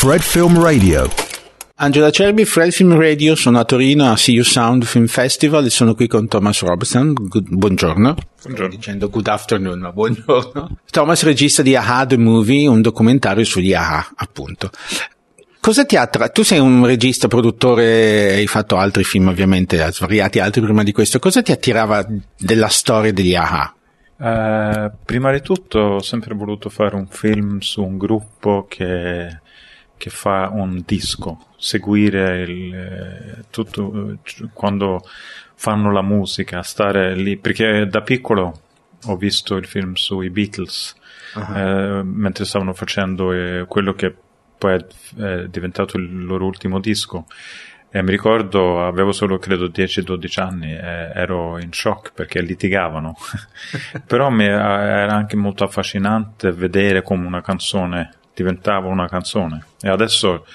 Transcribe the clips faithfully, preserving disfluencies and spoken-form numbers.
Fred Film Radio. Angela Cerbi, Fred Film Radio, sono a Torino a See You Sound Film Festival e sono qui con Thomas Robson. Good, buongiorno. Buongiorno. Sto dicendo good afternoon, ma buongiorno. Thomas, regista di A-ha The Movie, un documentario sugli A-ha, appunto. Cosa ti attra... Tu sei un regista, produttore, hai fatto altri film ovviamente, svariati altri prima di questo. Cosa ti attirava della storia degli A-ha? Uh, prima di tutto ho sempre voluto fare un film su un gruppo che, che fa un disco, seguire il, tutto quando fanno la musica, stare lì, perché da piccolo ho visto il film sui Beatles, uh-huh. eh, mentre stavano facendo eh, quello che poi è, è diventato il loro ultimo disco. E mi ricordo, avevo solo credo dieci dodici anni, e ero in shock perché litigavano. Però mi era anche molto affascinante vedere come una canzone diventava una canzone. E adesso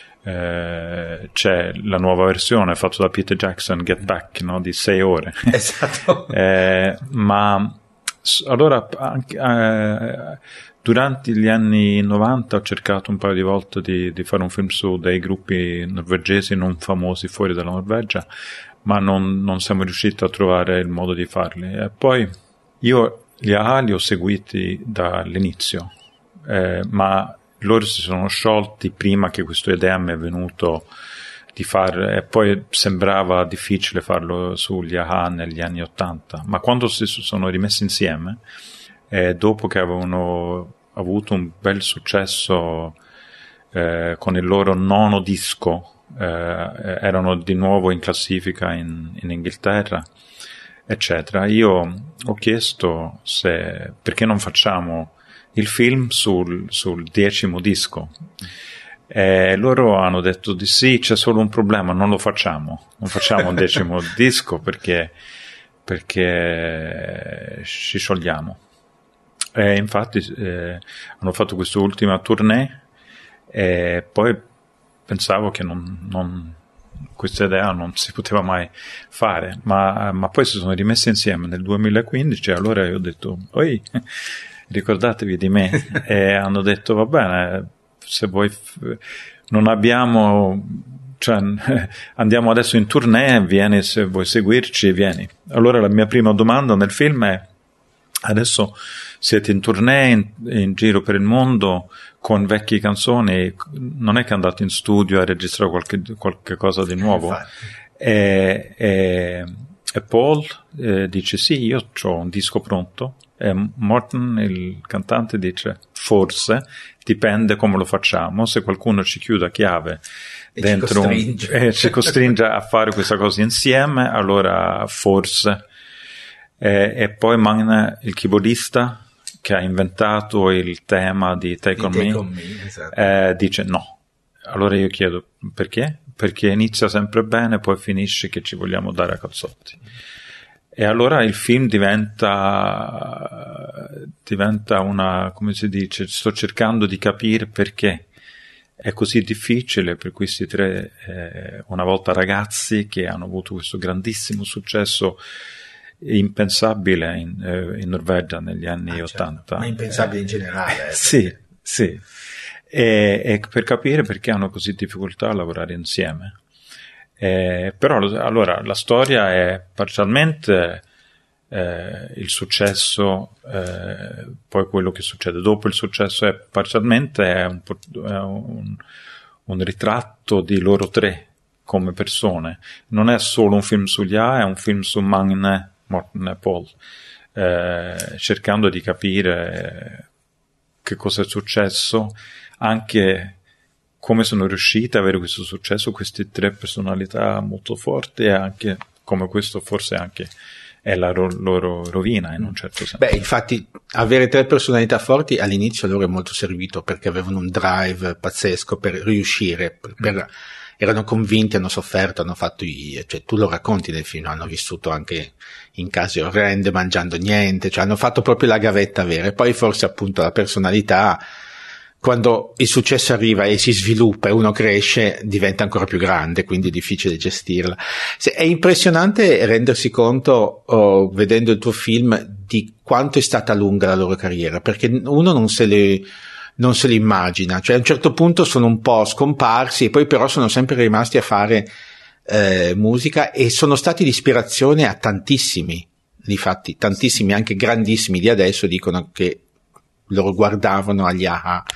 eh, c'è la nuova versione fatta da Peter Jackson, Get Back, no? Di sei ore. Esatto. eh, ma allora anche... Eh, durante gli anni novanta ho cercato un paio di volte di, di fare un film su dei gruppi norvegesi non famosi fuori dalla Norvegia, ma non, non siamo riusciti a trovare il modo di farli. E poi io gli A-ha li ho seguiti dall'inizio, eh, ma loro si sono sciolti prima che questa idea mi è venuto di fare, e poi sembrava difficile farlo sugli A-ha negli anni ottanta, ma quando si sono rimessi insieme, e dopo che avevano avuto un bel successo eh, con il loro nono disco, eh, erano di nuovo in classifica in, in Inghilterra, eccetera, io ho chiesto se perché non facciamo il film sul, sul decimo disco, e loro hanno detto di sì, c'è solo un problema, non lo facciamo, non facciamo un decimo disco perché, perché ci sciogliamo. E infatti eh, hanno fatto questa ultima tournée e poi pensavo che non, non, questa idea non si poteva mai fare, ma, ma poi si sono rimessi insieme nel duemilaquindici e allora io ho detto oi, ricordatevi di me. E hanno detto va bene, se vuoi, non abbiamo, cioè, andiamo adesso in tournée, vieni, se vuoi seguirci vieni. Allora la mia prima domanda nel film è: adesso siete in tournée, in, in giro per il mondo con vecchie canzoni, non è che andate in studio a registrare qualche, qualche cosa di nuovo? E, e, e Paul eh, dice sì, io ho un disco pronto, e Morten, il cantante, dice forse, dipende come lo facciamo, se qualcuno ci chiude a chiave e dentro ci costringe. Un, eh, ci costringe a fare questa cosa insieme, allora forse. E, e poi Magne, il keyboardista che ha inventato il tema di Take, di on, take me, on Me, esatto. eh, dice no. Allora io chiedo perché? Perché inizia sempre bene, poi finisce che ci vogliamo dare a cazzotti. E allora il film diventa diventa una, come si dice, sto cercando di capire perché è così difficile per questi tre eh, una volta ragazzi che hanno avuto questo grandissimo successo impensabile in, eh, in Norvegia negli anni ah, ottanta, certo. Ma impensabile eh, in generale. Eh, sì, sì. E, e per capire perché hanno così difficoltà a lavorare insieme. Eh, però allora la storia è parzialmente eh, il successo, eh, poi quello che succede dopo il successo è parzialmente è un, è un, un ritratto di loro tre come persone. Non è solo un film sugli A, è un film su Magne, Morten e Paul, eh, cercando di capire che cosa è successo, anche come sono riusciti ad avere questo successo, queste tre personalità molto forti, e anche come questo forse anche è la ro- loro rovina in un certo senso. Beh, infatti avere tre personalità forti all'inizio loro è molto servito, perché avevano un drive pazzesco per riuscire, per, per mm. erano convinti, hanno sofferto, hanno fatto i, cioè tu lo racconti nel film, hanno vissuto anche in case orrende, mangiando niente, cioè hanno fatto proprio la gavetta vera. E poi forse appunto la personalità, quando il successo arriva e si sviluppa e uno cresce, diventa ancora più grande, quindi è difficile gestirla. È impressionante rendersi conto, oh, vedendo il tuo film, di quanto è stata lunga la loro carriera, perché uno non se le non se li immagina, cioè a un certo punto sono un po' scomparsi e poi però sono sempre rimasti a fare eh, musica e sono stati di ispirazione a tantissimi, difatti tantissimi anche grandissimi di adesso dicono che loro guardavano agli A-ha.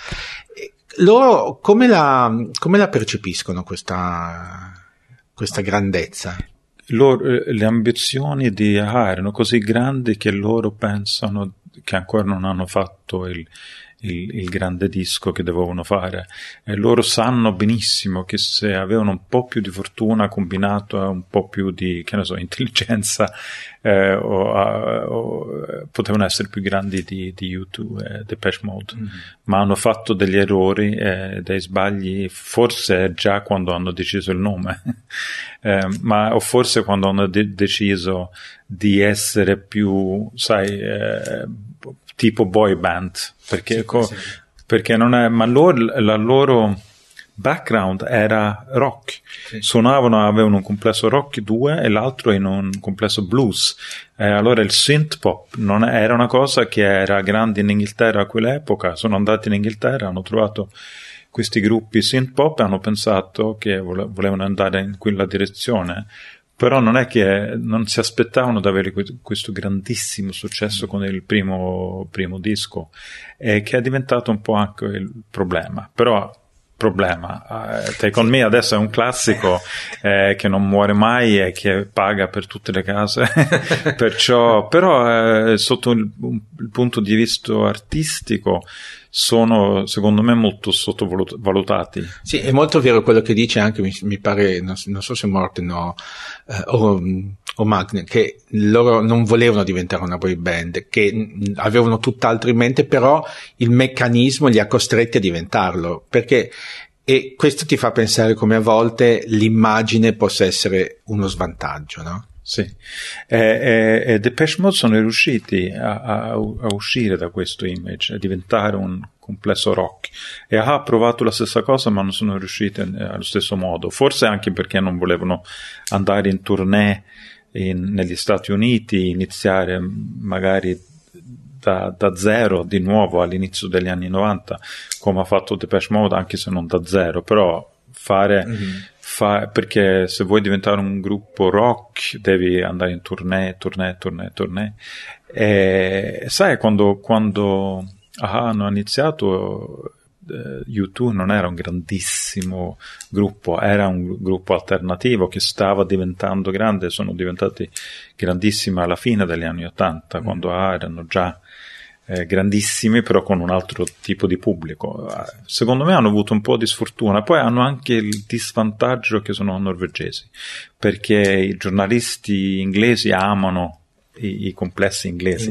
Loro come la, come la percepiscono questa, questa grandezza? Loro, le ambizioni di A-ha erano così grandi che loro pensano che ancora non hanno fatto il, il, il grande disco che dovevano fare, e loro sanno benissimo che se avevano un po' più di fortuna combinato a un po' più di, che ne so, intelligenza eh, o, o potevano essere più grandi di, di U due e Depeche Mode, mm-hmm. ma hanno fatto degli errori e dei sbagli forse già quando hanno deciso il nome eh, ma o forse quando hanno de- deciso di essere più, sai, eh, tipo boy band, perché, sì, co- sì. perché non è, ma loro, la loro background era rock, sì. Suonavano, avevano un complesso rock due e l'altro in un complesso blues, eh, allora il synth pop non è, era una cosa che era grande in Inghilterra a quell'epoca. Sono andati in Inghilterra, hanno trovato questi gruppi synth pop e hanno pensato che vole- volevano andare in quella direzione, però non è che non si aspettavano di avere questo grandissimo successo con il primo, primo disco, e che è diventato un po' anche il problema. Però problema, uh, Take On Me adesso è un classico eh, che non muore mai e che paga per tutte le case perciò, però eh, sotto il, il punto di vista artistico sono secondo me molto sottovalutati. Sì, è molto vero quello che dice anche, mi, mi pare, non, non so se Morten o, eh, o, o Magne, che loro non volevano diventare una boy band, che avevano tutt'altro in mente, però il meccanismo li ha costretti a diventarlo, perché e questo ti fa pensare come a volte l'immagine possa essere uno svantaggio, no? Sì, e, e, e Depeche Mode sono riusciti a, a, a uscire da questo image, a diventare un complesso rock, e ha provato la stessa cosa ma non sono riusciti allo stesso modo, forse anche perché non volevano andare in tournée in, negli Stati Uniti, iniziare magari da, da zero di nuovo all'inizio degli anni novanta come ha fatto Depeche Mode, anche se non da zero, però fare... Mm-hmm. Fa, perché se vuoi diventare un gruppo rock devi andare in tournée, tournée, tournée, tournée. E sai, quando, quando ah, hanno iniziato eh, U due non era un grandissimo gruppo, era un gruppo alternativo che stava diventando grande, sono diventati grandissimi alla fine degli anni ottanta, mm. quando ah, erano già Eh, grandissimi, però con un altro tipo di pubblico. Secondo me hanno avuto un po' di sfortuna, poi hanno anche il disvantaggio che sono norvegesi, perché i giornalisti inglesi amano i, i complessi inglesi,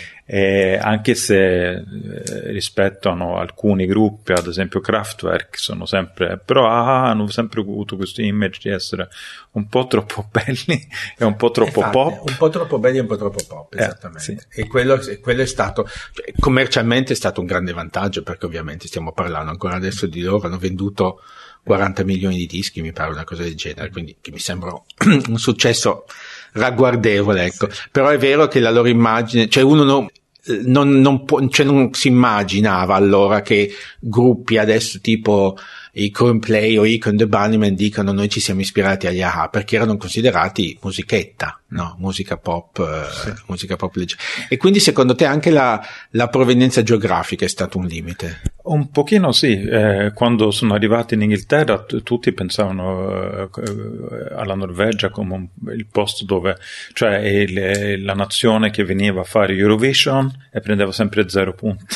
eh, anche se eh, rispettano alcuni gruppi, ad esempio Kraftwerk, sono sempre, però ah, hanno sempre avuto questo image di essere un po' troppo belli e un po' troppo Infatti, pop, un po' troppo belli e un po' troppo pop, esattamente. Eh, sì. E quello, quello è stato, cioè, commercialmente è stato un grande vantaggio, perché ovviamente stiamo parlando ancora adesso di loro, hanno venduto quaranta milioni di dischi, mi pare, una cosa del genere, quindi che mi sembra un successo ragguardevole, ecco. Sì. Però è vero che la loro immagine, cioè uno non, non, non, può, cioè non si immaginava allora che gruppi adesso tipo i Coldplay o i Con the Bunnymen dicano noi ci siamo ispirati agli A-ha, perché erano considerati musichetta, no? Musica pop, sì. uh, musica pop leggera. E quindi secondo te anche la, la provenienza geografica è stato un limite? Un pochino sì, eh, quando sono arrivati in Inghilterra t- tutti pensavano eh, alla Norvegia come un, il posto dove, cioè il, la nazione che veniva a fare Eurovision e prendeva sempre zero punti,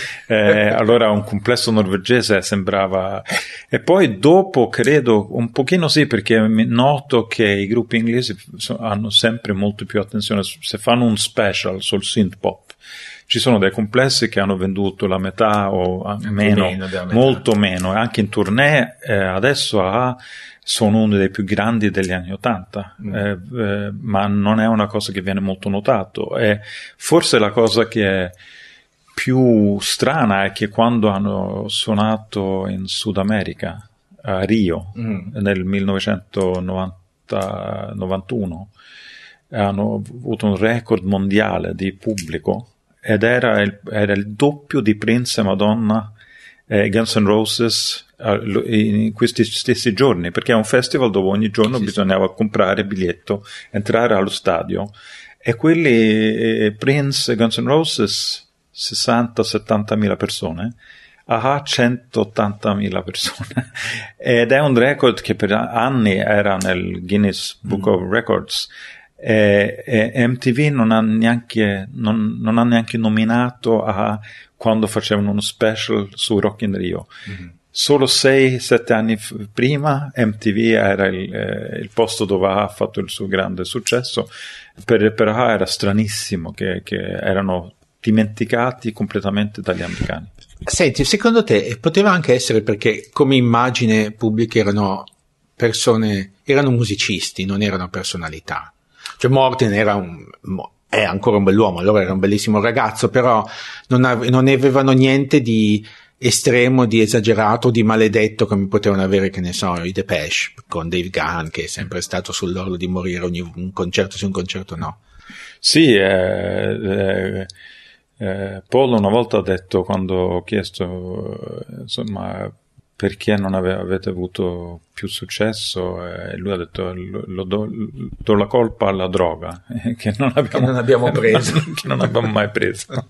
eh, allora un complesso norvegese sembrava. E poi dopo credo un pochino sì, perché noto che i gruppi inglesi hanno sempre molto più attenzione, se fanno un special sul synth pop ci sono dei complessi che hanno venduto la metà o meno, meno molto meno, e anche in tournée eh, adesso ah, sono uno dei più grandi degli anni ottanta, mm. eh, eh, ma non è una cosa che viene molto notato, e forse la cosa che è più strana è che quando hanno suonato in Sud America, a Rio, mm. nel millenovecentonovantuno, hanno avuto un record mondiale di pubblico, ed era il, era il doppio di Prince e Madonna eh, Guns N' Roses in questi stessi giorni, perché è un festival dove ogni giorno sì, bisognava sì. comprare biglietto, entrare allo stadio, e quelli eh, Prince e Guns N' Roses sessanta settanta mila persone, A-ha centottantamila persone, ed è un record che per anni era nel Guinness Book mm. of Records. E, e M T V non ha neanche non, non ha neanche nominato A-ha quando facevano uno special su Rock in Rio. Mm-hmm. Solo sei sette anni f- prima M T V era il, eh, il posto dove ha fatto il suo grande successo. Per, per A-ha era stranissimo che, che erano dimenticati completamente dagli americani. Senti, secondo te poteva anche essere perché come immagine pubblica erano persone, erano musicisti, non erano personalità? Cioè Morten era un, è ancora un bell'uomo, allora era un bellissimo ragazzo, però non, ave, non avevano niente di estremo, di esagerato, di maledetto come potevano avere, che ne so, i Depeche con Dave Gahan, che è sempre stato sull'orlo di morire ogni un concerto sì un concerto no. Sì, eh, eh, eh, Paul una volta ha detto, quando ho chiesto insomma perché non ave, avete avuto più successo, eh, lui ha detto lo, lo do, do la colpa alla droga eh, che non abbiamo, che non abbiamo preso che non abbiamo mai preso.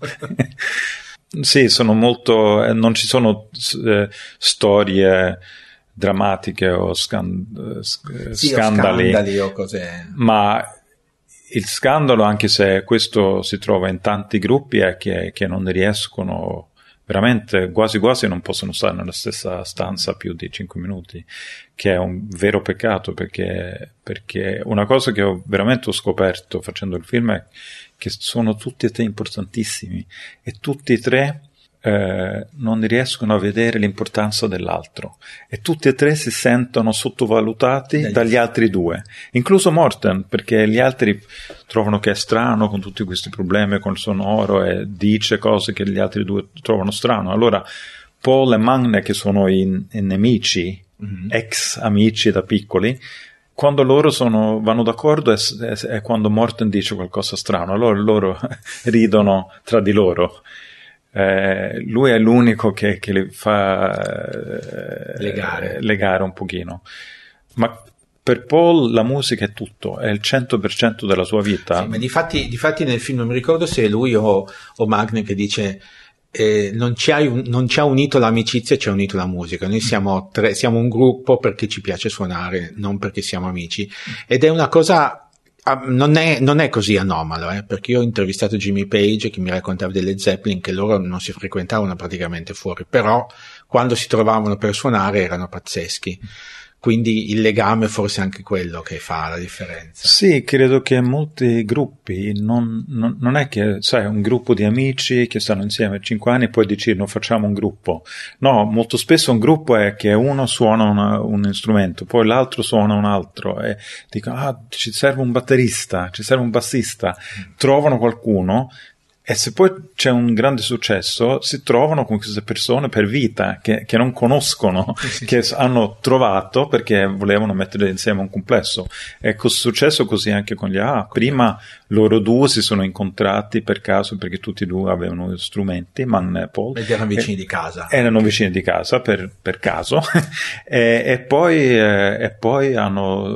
Sì, sono molto, eh, non ci sono eh, storie drammatiche o scan, eh, sì, scandali, o scandali o cose, ma il scandalo, anche se questo si trova in tanti gruppi, è che, che non riescono veramente, quasi quasi non possono stare nella stessa stanza più di cinque minuti, che è un vero peccato, perché, perché una cosa che ho veramente ho scoperto facendo il film è che sono tutti e tre importantissimi e tutti e tre eh, non riescono a vedere l'importanza dell'altro e tutti e tre si sentono sottovalutati Dagli. dagli altri due, incluso Morten, perché gli altri trovano che è strano con tutti questi problemi con il sonoro e dice cose che gli altri due trovano strano. Allora Paul e Magne, che sono i, i nemici, mm-hmm. ex amici da piccoli, quando loro sono, vanno d'accordo è, è, è quando Morten dice qualcosa strano, allora loro ridono tra di loro. Eh, lui è l'unico che, che li fa eh, legare. legare un pochino. Ma per Paul la musica è tutto, è il cento per cento della sua vita. Sì, ma difatti, difatti nel film non mi ricordo se è lui o, o Magne che dice Eh, non, ci ha, non ci ha unito l'amicizia, ci ha unito la musica. Noi siamo tre, siamo un gruppo perché ci piace suonare, non perché siamo amici. Ed è una cosa, non è, non è così anomalo, eh, perché io ho intervistato Jimmy Page che mi raccontava delle Zeppelin che loro non si frequentavano praticamente fuori, però quando si trovavano per suonare erano pazzeschi. Quindi il legame forse è anche quello che fa la differenza. Sì, credo che molti gruppi non, non, non è che, sai, un gruppo di amici che stanno insieme cinque anni e poi decidono facciamo un gruppo. No, molto spesso un gruppo è che uno suona una, un strumento, poi l'altro suona un altro e dicono ah, ci serve un batterista, ci serve un bassista. Trovano qualcuno. E se poi c'è un grande successo, si trovano con queste persone per vita che, che non conoscono, sì, che sì. hanno trovato perché volevano mettere insieme un complesso. È successo così anche con gli A. Prima loro due si sono incontrati per caso perché tutti e due avevano strumenti, Magne e Paul. Ed erano vicini e, di casa. Erano vicini di casa per, per caso. e, e, poi, eh, e poi hanno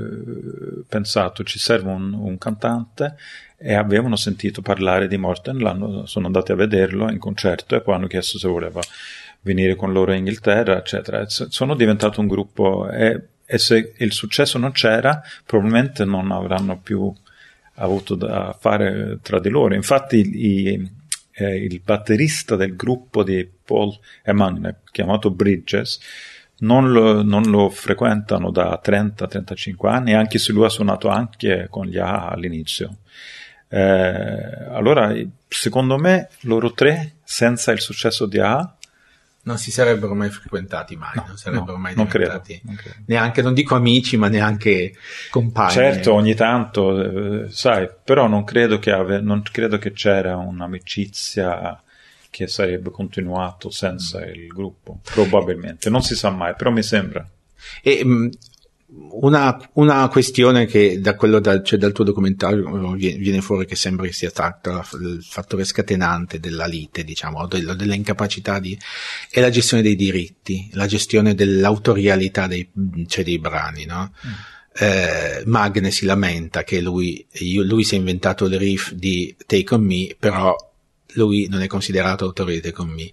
eh, pensato ci serve un, un cantante. E avevano sentito parlare di Morten, l'hanno, sono andati a vederlo in concerto e poi hanno chiesto se voleva venire con loro in Inghilterra, eccetera. Sono diventato un gruppo e, e se il successo non c'era, probabilmente non avranno più avuto da fare tra di loro. Infatti i, eh, il batterista del gruppo di Paul e Magne, chiamato Bridges, non lo, non lo frequentano da trenta trentacinque anni, anche se lui ha suonato anche con gli A all'inizio. Eh, allora, secondo me, loro tre, senza il successo di A, non si sarebbero mai frequentati mai, no, non sarebbero no, mai non diventati credo, non credo. Neanche, non dico amici, ma neanche compagni. Certo, ogni tanto, eh, sai, però non credo che ave, non credo che c'era un'amicizia che sarebbe continuato senza mm. il gruppo, probabilmente, non si sa mai, però mi sembra. E mh, Una, una questione che da quello da, cioè dal tuo documentario viene fuori che sembra che sia stato il fattore scatenante della lite, diciamo, della, della incapacità di, è la gestione dei diritti, la gestione dell'autorialità dei, cioè dei brani, no? Mm. Eh, Magne si lamenta che lui, lui si è inventato il riff di Take On Me, però lui non è considerato autore di Take On Me.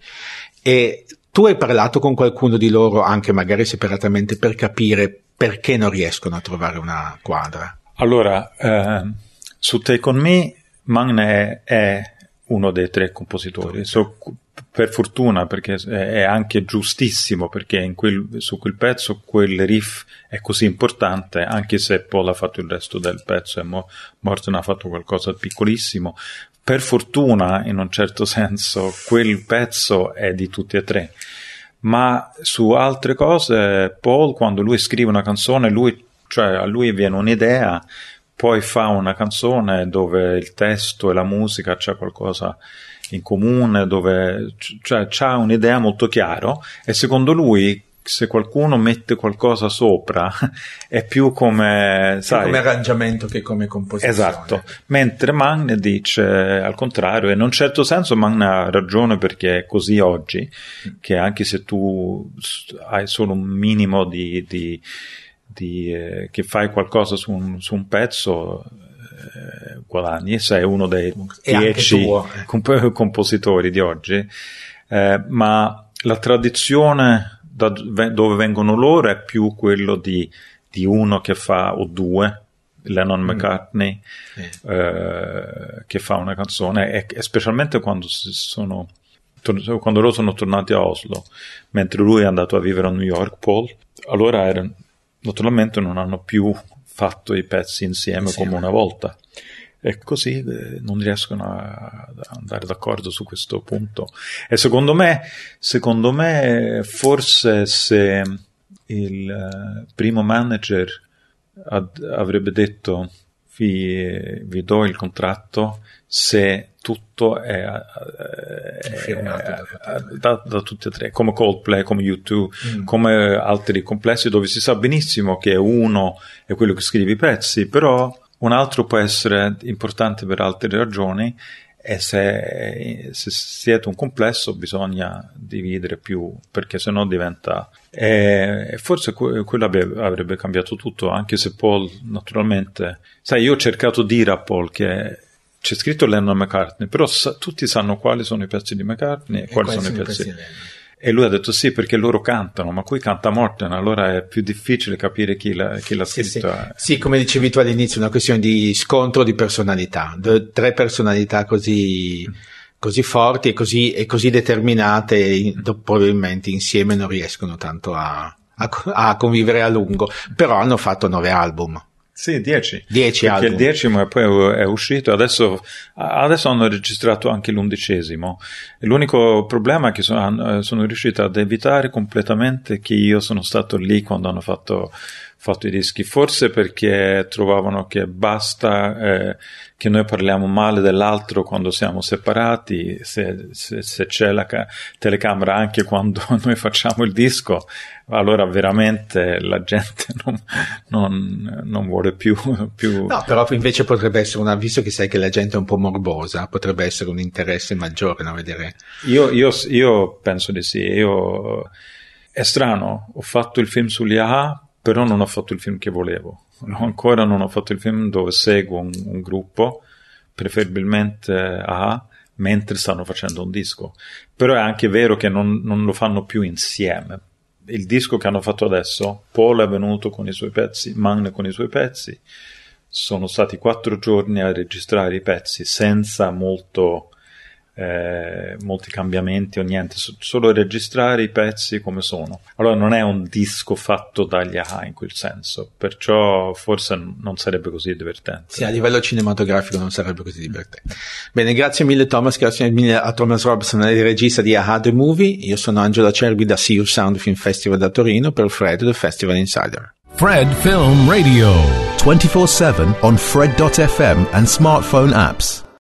E tu hai parlato con qualcuno di loro, anche magari separatamente, per capire perché non riescono a trovare una quadra? Allora, eh, su Take On Me, Magne è, è uno dei tre compositori. So, per fortuna, perché è anche giustissimo, perché in quel, su quel pezzo quel riff è così importante, anche se Paul ha fatto il resto del pezzo e Morten ha fatto qualcosa di piccolissimo. Per fortuna, in un certo senso, quel pezzo è di tutti e tre. Ma su altre cose, Paul, quando lui scrive una canzone, lui, cioè a lui viene un'idea, poi fa una canzone dove il testo e la musica c'è qualcosa in comune, dove cioè c'ha un'idea molto chiara, e secondo lui se qualcuno mette qualcosa sopra è più come, sai, come arrangiamento che come composizione. Esatto, mentre Magne dice al contrario, e in un certo senso Magne ha ragione, perché è così oggi, che anche se tu hai solo un minimo di, di, di eh, che fai qualcosa su un, su un pezzo, eh, guadagni, e sei uno dei dieci comp- compositori di oggi, eh, ma la tradizione da dove vengono loro è più quello di, di uno che fa, o due, Lennon McCartney, mm. eh, che fa una canzone, e, e specialmente quando sono quando loro sono tornati a Oslo, mentre lui è andato a vivere a New York, Paul, allora erano, naturalmente non hanno più fatto i pezzi insieme, insieme. come una volta. E così eh, non riescono a, a andare d'accordo su questo punto. E secondo me, secondo me forse se il uh, primo manager ad, avrebbe detto vi, vi do il contratto se tutto è, è, è, è da, da tutti e tre, come Coldplay, come U due, mm. come altri complessi dove si sa benissimo che uno è quello che scrive i pezzi, però un altro può essere importante per altre ragioni, e se, se siete un complesso bisogna dividere più, perché sennò diventa... E forse que- quello avrebbe, avrebbe cambiato tutto, anche se Paul naturalmente... Sai, io ho cercato di dire a Paul che c'è scritto Lennon McCartney, però sa- tutti sanno quali sono i pezzi di McCartney e, e quali, quali sono i pezzi di Lennon. E lui ha detto sì, perché loro cantano, ma qui canta Morten, allora è più difficile capire chi l'ha, chi l'ha sì, scritto. Sì. sì, come dicevi tu all'inizio, una questione di scontro di personalità, De, tre personalità così, mm. così forti e così, e così determinate, mm. probabilmente insieme non riescono tanto a, a, a convivere a lungo, però hanno fatto nove album. Sì, dieci. Dieci Perché album. Il decimo è poi è uscito, adesso, adesso hanno registrato anche l'undicesimo. L'unico problema è che sono, sono riuscito ad evitare completamente che io sono stato lì quando hanno fatto, fatto i dischi, forse perché trovavano che basta eh, che noi parliamo male dell'altro quando siamo separati, se, se, se c'è la ca- telecamera anche quando noi facciamo il disco, allora veramente la gente non, non, non vuole più, più... No, però invece potrebbe essere una, visto che sai che la gente è un po' morbosa, potrebbe essere un interesse maggiore, no, vedere. Io, io, io penso di sì, io, è strano, ho fatto il film sugli A-ha, però non ho fatto il film che volevo, no, ancora non ho fatto il film dove seguo un, un gruppo, preferibilmente A-ha, mentre stanno facendo un disco, però è anche vero che non, non lo fanno più insieme. Il disco che hanno fatto adesso, Paul è venuto con i suoi pezzi, Magne con i suoi pezzi, sono stati quattro giorni a registrare i pezzi senza molto eh, molti cambiamenti o niente, solo registrare i pezzi come sono. Allora non è un disco fatto dagli A-ha in quel senso, perciò forse non sarebbe così divertente. Sì, a livello cinematografico non sarebbe così divertente. Bene, grazie mille Thomas, grazie mille a Thomas Robson, il regista di A-ha The Movie. Io sono Angelo Acerbi da See You Sound Film Festival da Torino per Fred, The Festival Insider. Fred Film Radio twenty-four seven on Fred dot f m and smartphone apps.